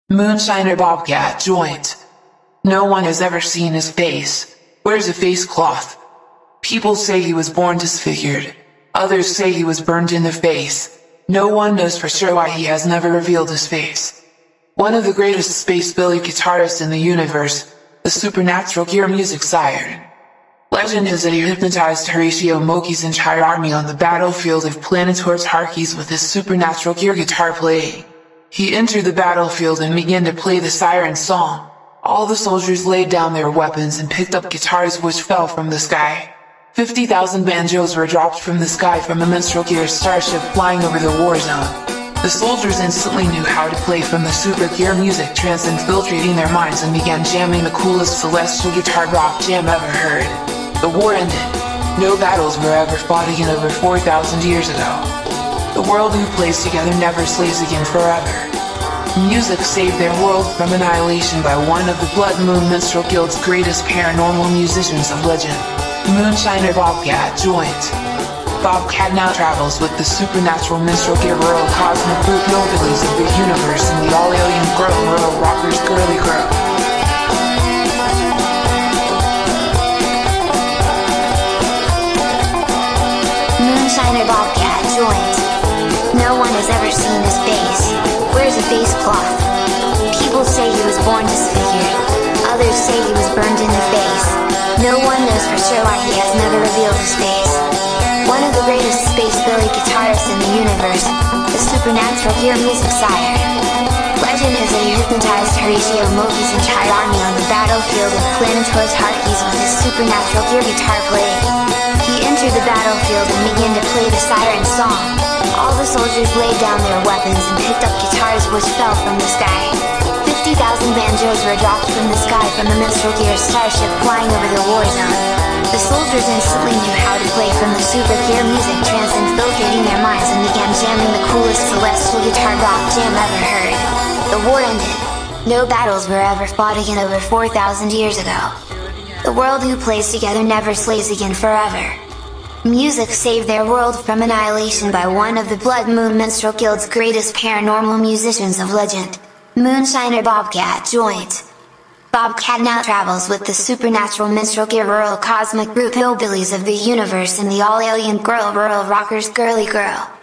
Moonshiner Bobcat joint. No one has ever seen his face. Wears a face cloth. People say he was born disfigured. Others say he was burned in the face. No one knows for sure why he has never revealed his face. One of the greatest space Billy guitarists in the universe, the supernatural gear music sire. Legend is that he hypnotized Horatio Moki's entire army on the battlefield of Planetoid's Harkeys with his supernatural gear guitar playing. He entered the battlefield and began to play the siren song. All the soldiers laid down their weapons and picked up guitars which fell from the sky. 50,000 banjos were dropped from the sky from a minstrel gear starship flying over the war zone. The soldiers instantly knew how to play from the super gear music trance, infiltrating their minds, and began jamming the coolest celestial guitar rock jam ever heard. The war ended. No battles were ever fought again over 4,000 years ago. The world who plays together never slays again forever. Music saved their world from annihilation by one of the Blood Moon Minstrel Guild's greatest paranormal musicians of legend, Moonshiner Bobcat joint. Bobcat now travels with the supernatural minstrel gear Rural Cosmic Group Hillbillies of the universe and the all-alien girl Rural Rockers Girly Girl. Moonshiner Bobcat joint. No one has ever seen his face. Wears a face cloth. People say he was born disfigured. Others say he was burned in the face. No one knows for sure why he has never revealed his face. One of the greatest space Billy guitarists in the universe, the supernatural gear music sire. Legend is that he hypnotized Horatio Moki's entire army on the battlefield of Planetoid's Harkeys with his supernatural gear guitar playing. He entered the battlefield and began to play the siren song. All the soldiers laid down their weapons and picked up guitars which fell from the sky. 50,000 banjos were dropped from the sky from the minstrel gear starship flying over the war zone. The soldiers instantly knew how to play from the super gear music trance, infiltrating their minds, and began jamming the coolest celestial guitar rock jam ever heard. The war ended. No battles were ever fought again over 4,000 years ago. The world who plays together never slays again forever. Music saved their world from annihilation by one of the Blood Moon Minstrel Guild's greatest paranormal musicians of legend, Moonshiner Bobcat joint. Bobcat now travels with the supernatural minstrel gear Rural Cosmic Group Hillbillies of the universe and the all-alien girl Rural Rockers Girly Girl.